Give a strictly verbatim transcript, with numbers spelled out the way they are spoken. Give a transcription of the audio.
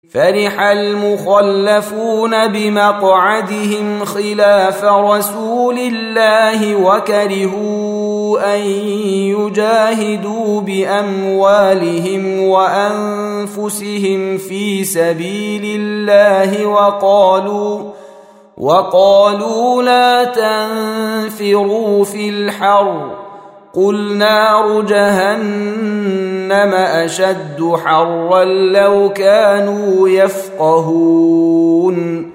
فرح المخلفون بمقعدهم خلاف رسول الله وكرهوا أن يجاهدوا بأموالهم وأنفسهم في سبيل الله وقالوا وقالوا لا تنفروا في الحر قل نار جهنم أشد حرا لو كانوا يفقهون